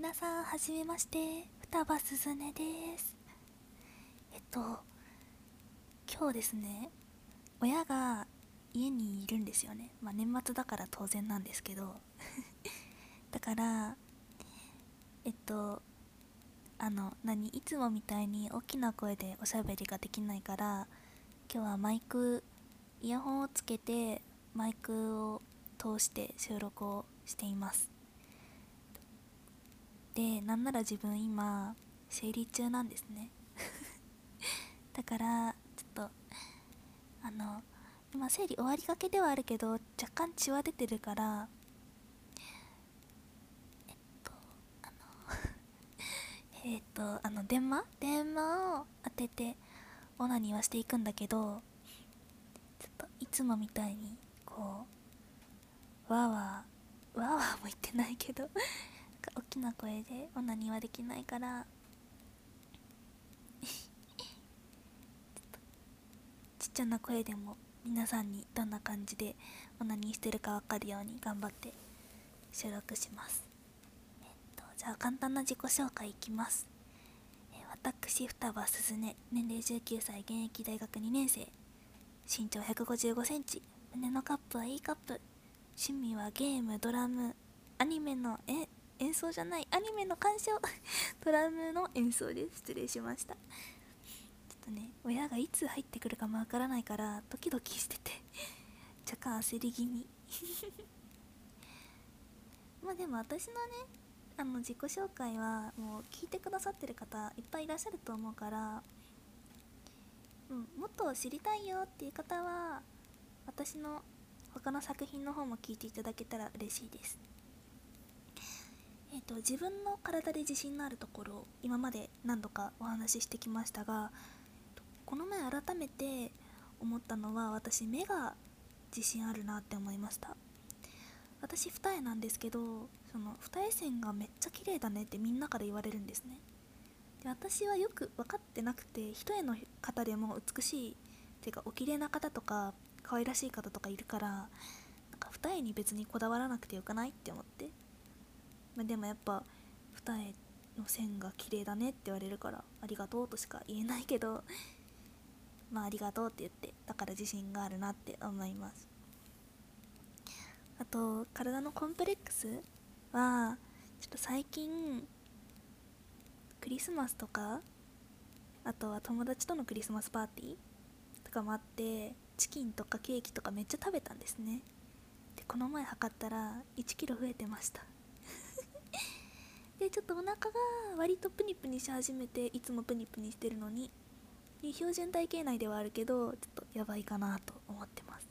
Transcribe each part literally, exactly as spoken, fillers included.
皆さんはじめまして、双葉すずねです。えっと今日ですね、親が家にいるんですよね。まあ年末だから当然なんですけどだからえっとあの何いつもみたいに大きな声でおしゃべりができないから、今日はマイクイヤホンをつけてマイクを通して収録をしています。で、なんなら自分今生理中なんですね。だからちょっとあの今生理終わりがけではあるけど若干血は出てるから、えっとあのえっとあの電話電話を当ててオナニーはしていくんだけど、ちょっといつもみたいにこうわーわーわーわーも言ってないけど大きな声でオナニーはできないから、ちっちゃな声でも皆さんにどんな感じでオナニーしてるか分かるように頑張って収録します。えっとじゃあ簡単な自己紹介いきます。えー私双葉すずね、年齢じゅうきゅうさい、現役大学にねん生、身長ひゃくごじゅうごセンチ、胸のカップは E カップ、趣味はゲーム、ドラム、アニメのえ演奏じゃないアニメの鑑賞ドラムの演奏です。失礼しました。ちょっとね、親がいつ入ってくるかもわからないからドキドキしてて若干焦り気味まあでも私のね、あの自己紹介はもう聞いてくださってる方いっぱいいらっしゃると思うから、うん、もっと知りたいよっていう方は私の他の作品の方も聞いていただけたら嬉しいです。えっと自分の体で自信のあるところを今まで何度かお話ししてきましたが、この前改めて思ったのは、私目が自信あるなって思いました。私二重なんですけど、その二重線がめっちゃ綺麗だねってみんなから言われるんですね。で、私はよく分かってなくて、一重の方でも美しいっていうかお綺麗な方とか可愛らしい方とかいるから、なんか二重に別にこだわらなくてよくないって思って、まあ、でもやっぱ二重の線が綺麗だねって言われるからありがとうとしか言えないけど、まあありがとうって言って、だから自信があるなって思います。あと体のコンプレックスは、ちょっと最近クリスマスとか、あとは友達とのクリスマスパーティーとかもあって、チキンとかケーキとかめっちゃ食べたんですね。で、この前測ったらいちキロ増えてましたで、ちょっとお腹が割とプニプニし始めて、いつもプニプニしてるのに、標準体型内ではあるけどちょっとやばいかなと思ってます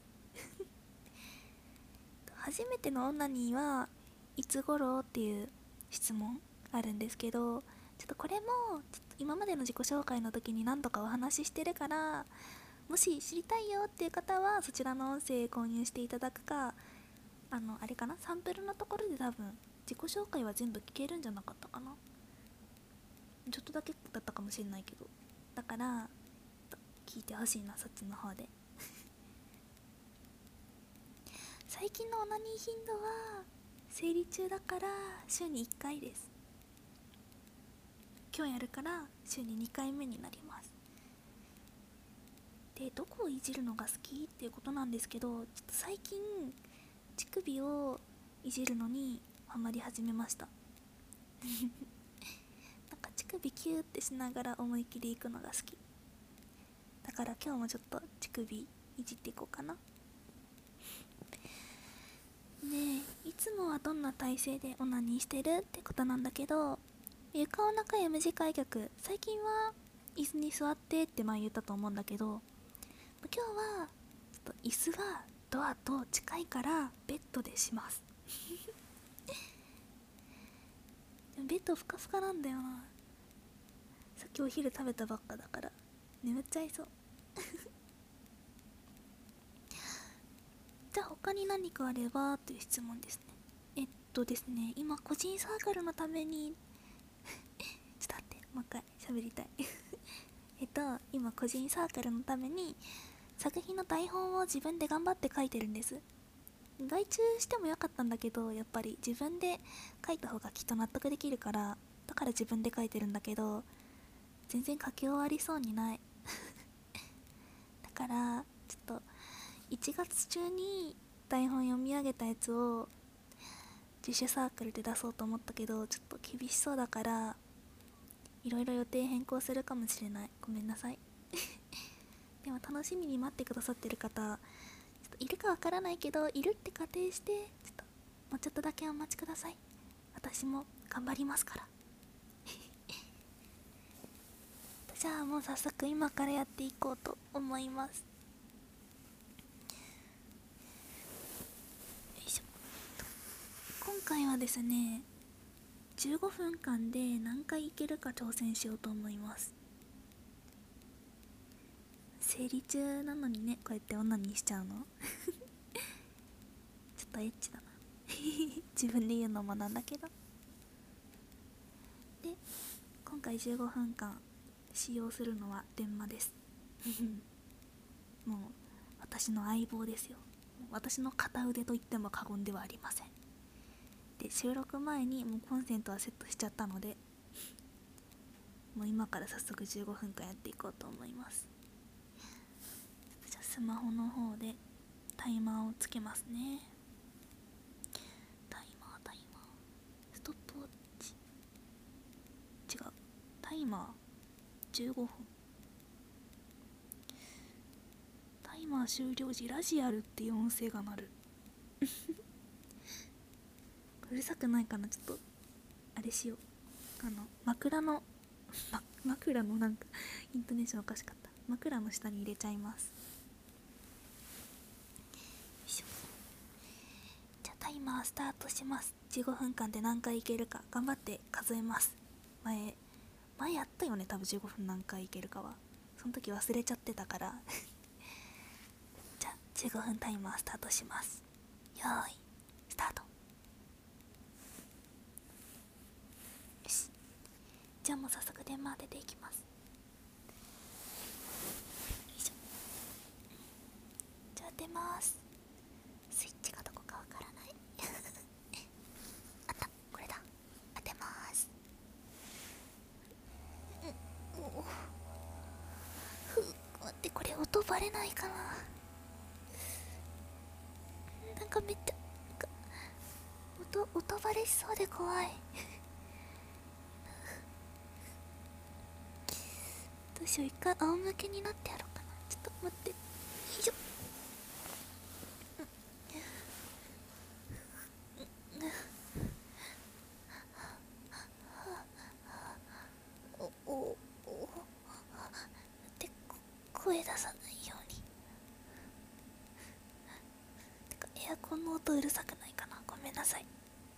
初めてのオナニーはいつ頃っていう質問あるんですけど、ちょっとこれもちょっと今までの自己紹介の時に何度かお話ししてるから、もし知りたいよっていう方はそちらの音声購入していただくか、あのあれかな、サンプルのところで多分自己紹介は全部聞けるんじゃなかったかな、ちょっとだけだったかもしれないけど、だから聞いてほしいな、そっちの方で。最近のオナニー頻度は生理中だから週にいっかいです。今日やるから週ににかいめになります。で、どこをいじるのが好きっていうことなんですけど、ちょっと最近乳首をいじるのにハマり始めましたなんか乳首キューってしながら思い切りいくのが好きだから、今日もちょっと乳首いじっていこうかな。ねえ、いつもはどんな体勢でオナニーしてるってことなんだけど、床を中 M 字開脚、最近は椅子に座ってって前言ったと思うんだけど、今日はちょっと椅子がドアと近いからベッドでしますでもベッドふかふかなんだよな。さっきお昼食べたばっかだから眠っちゃいそうじゃあ他に何かあればという質問ですね。えっとですね、今個人サークルのためにちょっと待って、もう一回喋りたいえっと今個人サークルのために作品の台本を自分で頑張って書いてるんです。 外注してもよかったんだけど、やっぱり自分で書いた方がきっと納得できるから、だから自分で書いてるんだけど、全然書き終わりそうにないだからちょっといちがつ中に台本読み上げたやつを自主サークルで出そうと思ったけど、ちょっと厳しそうだからいろいろ予定変更するかもしれない。ごめんなさいでも楽しみに待ってくださってる方ちょっといるかわからないけど、いるって仮定してちょっともうちょっとだけお待ちください。私も頑張りますからじゃあもう早速今からやっていこうと思います。よいしょ。今回はですね、じゅうごふんかんで何回いけるか挑戦しようと思います。生理中なのにね、こうやって女にしちゃうのちょっとエッチだな自分で言うのもなんだけど。で、今回じゅうごふんかん使用するのは電話ですもう私の相棒ですよ。私の片腕と言っても過言ではありません。で、収録前にもうコンセントはセットしちゃったので、もう今から早速じゅうごふんかんやっていこうと思います。じゃあスマホの方でタイマーをつけますね。タイマータイマーストップウォッチ、違う、タイマーじゅうごふん、タイマー終了時ラジアルっていう音声が鳴るうるさくないかな。ちょっとあれしよう、あの枕のま、枕のなんかイントネーションおかしかった。枕の下に入れちゃいます。よいしょ。じゃあタイマースタートします。じゅうごふんかんで何回いけるか頑張って数えます。前前やったよね、多分じゅうごふん何回いけるかは。その時忘れちゃってたからじゃあじゅうごふんタイマースタートします。よーいスタート。よし、じゃあもう早速電話出ていきます。よいしょ。じゃあ出ます。スイッチがどこかわからないあった、これだ。当てます。うん、おふ待って、これ音バレないかな。なんかめっちゃ音音バレしそうで怖いどうしよう、一回仰向けになってやろうかな。ちょっと待って、よいしょ。おおおって声出さないように。てかエアコンの音うるさくないかな。ごめんなさい。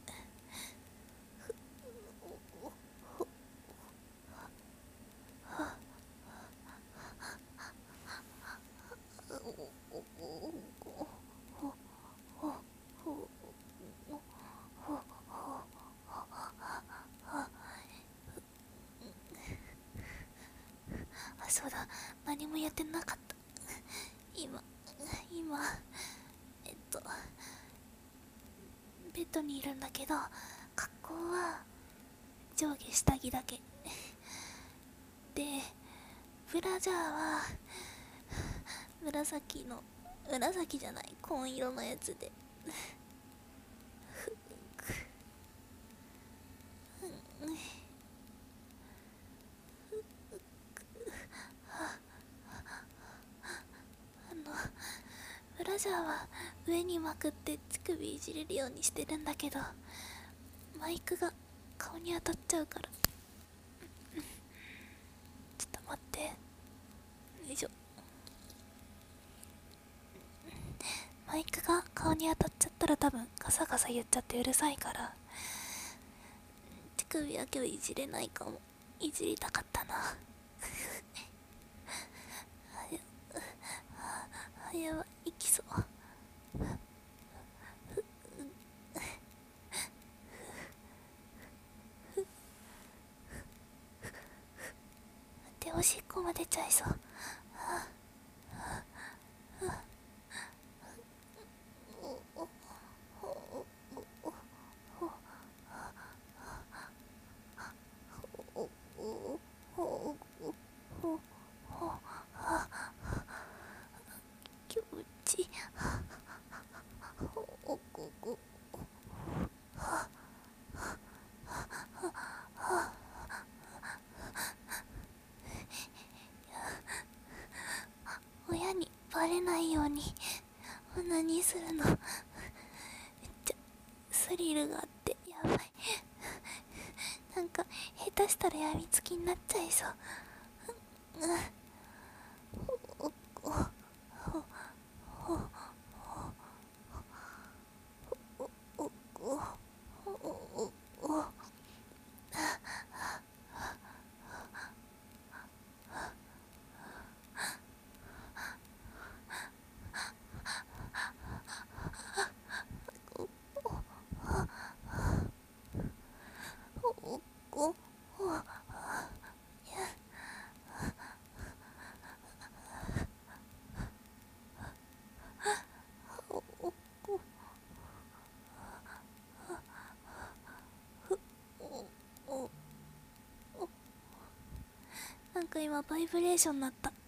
あ、そうだ、何もやってなかった今今えっとベッドにいるんだけど、格好は上下下着だけで、ブラジャーは紫の紫じゃない紺色のやつであのブラジャーは上にまくって乳首いじれるようにしてるんだけど、マイクが顔に当たっちゃうからちょっと待って。よいしょ。マイクが顔に当たっちゃったら多分ガサガサ言っちゃってうるさいから、乳首は今日いじれないかも。いじりたかったなはやはやばい、いきそう。で、おしっこも出ちゃいそう。はあはあはあ、おおにするのめっちゃスリルがあってやばい。なんか下手したらやみつきになっちゃいそう。うん、おおおおおおおなんか今バイブレーションになった。い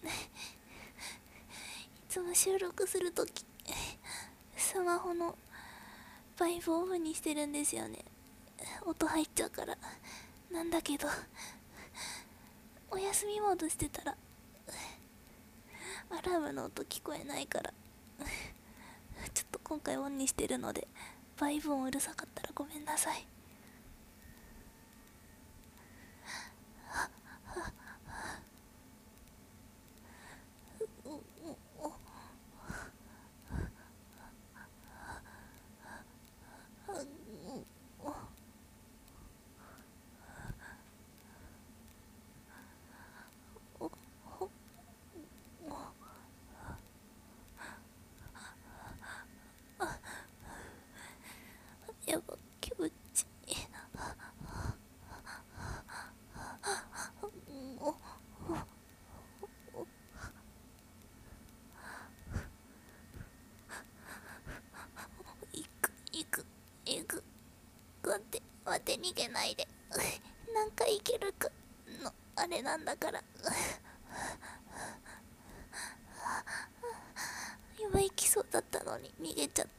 つも収録するときスマホのバイブオフにしてるんですよね。音入っちゃうから。なんだけどお休みモードしてたらアラームの音聞こえないからちょっと今回オンにしてるので、バイブ音うるさかったらごめんなさい。やば、気持ちいい。いくいくいく、待って待って、逃げないで。なんかいけるかのあれなんだから今行きそうだったのに逃げちゃった。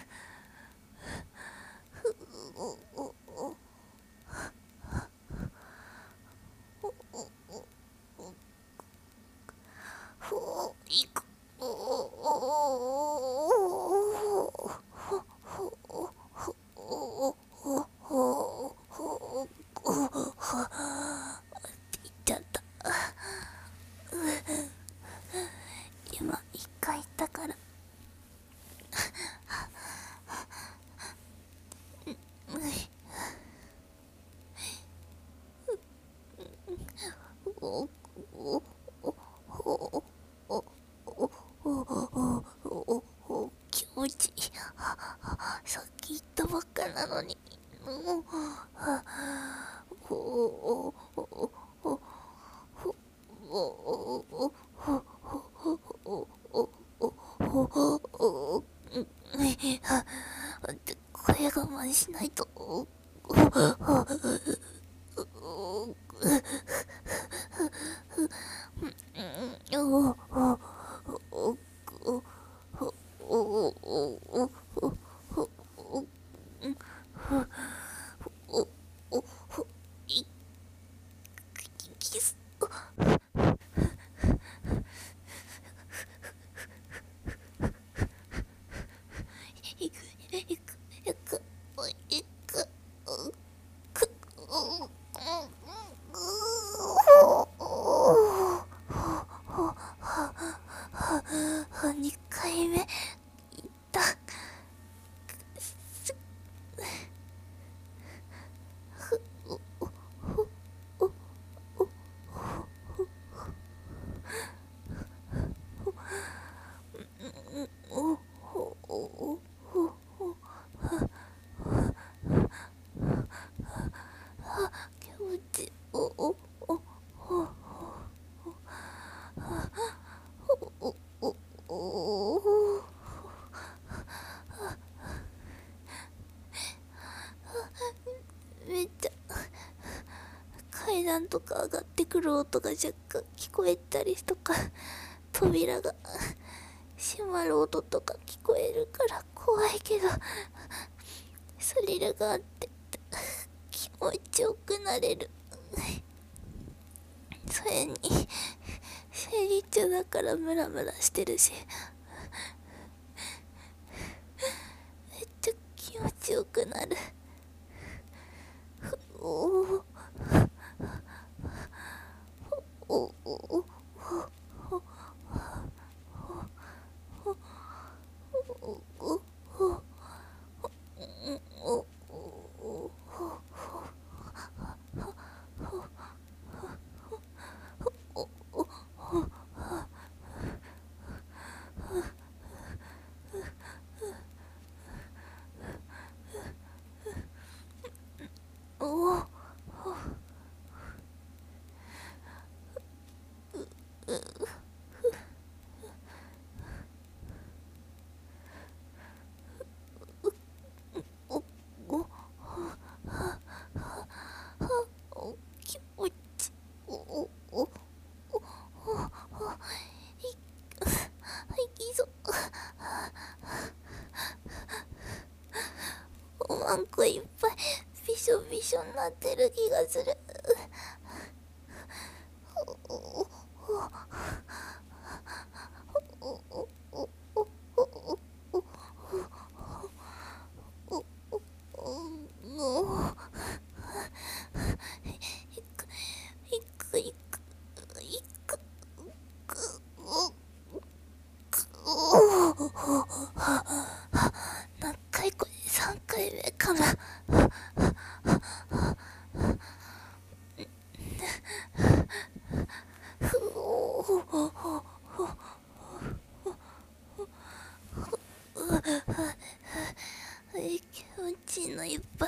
今一回行ったから気持ちいい。さっき言ったばっかなのに。声我慢しないと。キスいくいくいくいくにかいめいった気持ちいい。おおおおおおおめっちゃ階段とか上がってくる音が若干聞こえたりとか、扉が閉まる音とか聞こえるから怖いけどスリルがあって気持ちよくなれる。それに生理中だからムラムラしてるし、 気持ちよくなる。おおおおお気持ちおおおおいぞおまんこいっぱいびしょびしょになってる気がする。何回これさんかいめかな。気持ちいいのいっぱい。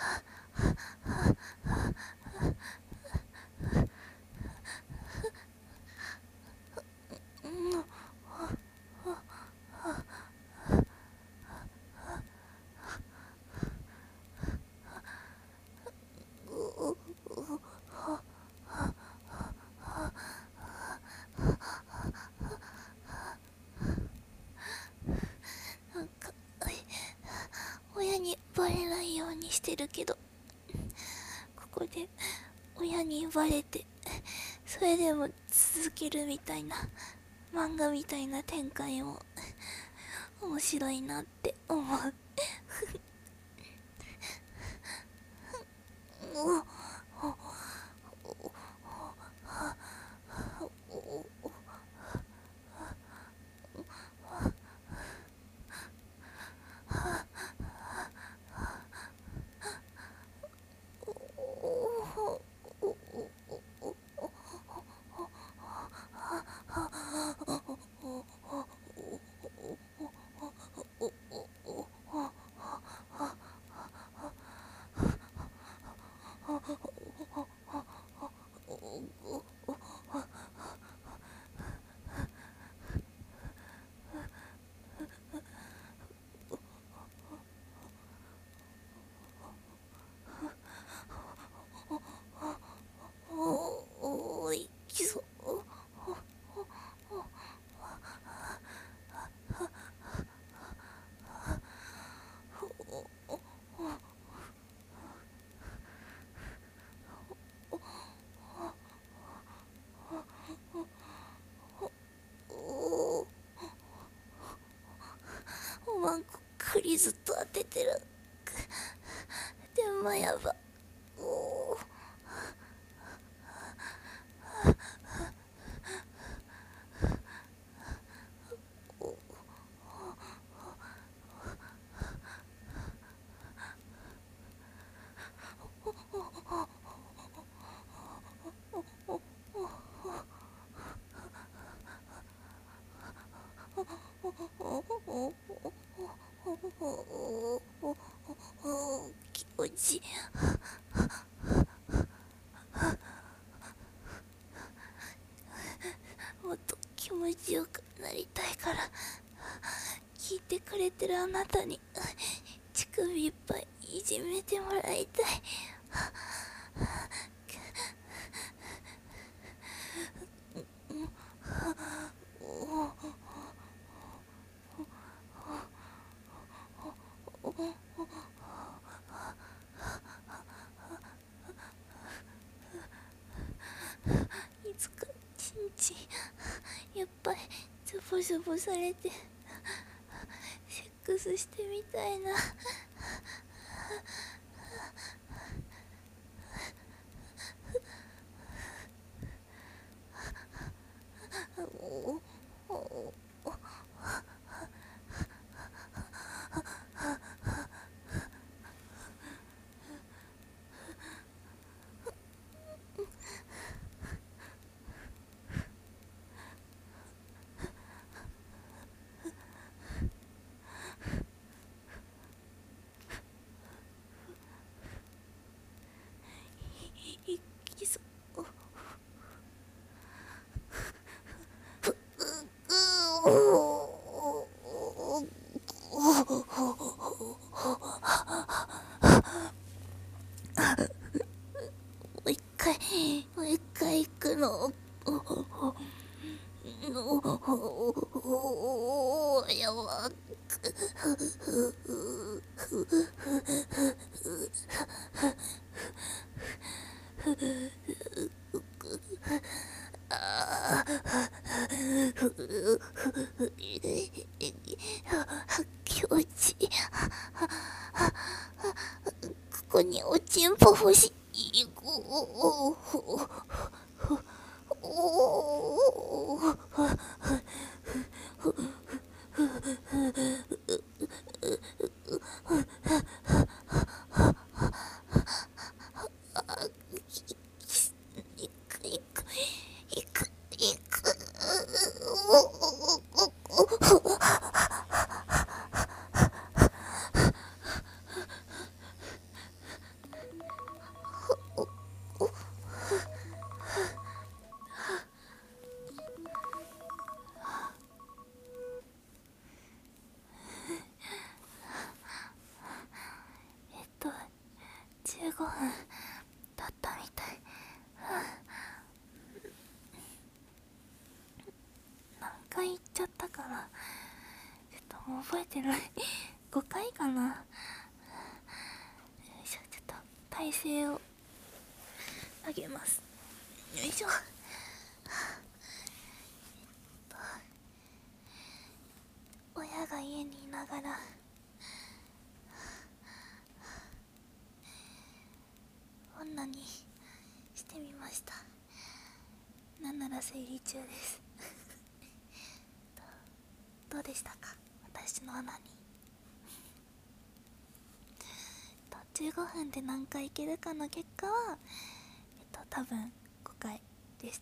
なんか親にバレないようにしてるけど、ここで親にバレてそれでも続けるみたいな漫画みたいな展開も面白いなって思う。おいきそう。おまんこくりずっと当ててる。でもやば。お気持ちいい。もっと気持ちよくなりたいから、聞いてくれてるあなたに乳首いっぱいいじめてもらいたい。いつかちんちんやっぱりズボズボされてセックスしてみたいな。 気持ちいい。ここにおちんぽ欲しい。おおいくいくいくいく。えっとじゅうごふん経ったみたい。何回言っちゃったかな、ちょっともう覚えてない。ごかいかな。よいしょ、ちょっと体勢を上げます。よいしょ。親が家にいながら女にしてみました。なんなら生理中です。どうでしたか、私の穴に。じゅうごふんで何回いけるかの結果はえっと多分ごかいでした。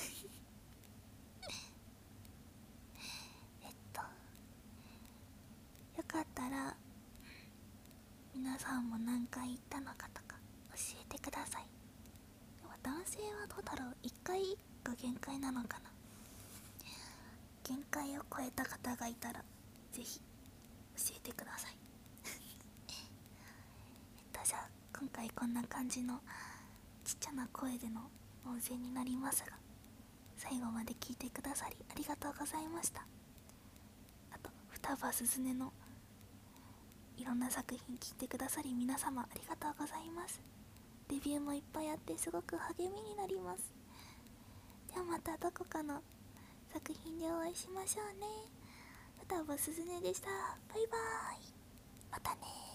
えっとよかったら皆さんも何回行ったのかとか教えてください。男性はどうだろう、いっかいが限界なのかな。限界を超えた方がいたらぜひ教えてください。えっとじゃあ今回こんな感じのちっちゃな声での音声になりますが、最後まで聞いてくださりありがとうございました。あと双葉すずねのいろんな作品聞いてくださり皆様ありがとうございます。レビューもいっぱいあってすごく励みになります。ではまたどこかの作品でお会いしましょうね。双葉すずねでした。バイバーイ。またね。